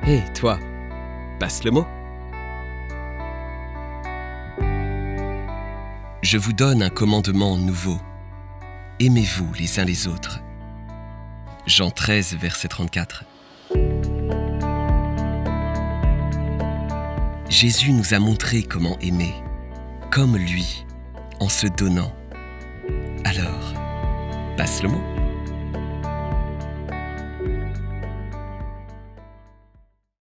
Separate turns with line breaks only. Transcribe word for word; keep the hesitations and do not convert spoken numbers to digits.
Hé, toi, passe le mot.
Je vous donne un commandement nouveau. Aimez-vous les uns les autres. Jean treize, verset trente-quatre. Jésus nous a montré comment aimer, comme lui, en se donnant. Alors, passe le mot.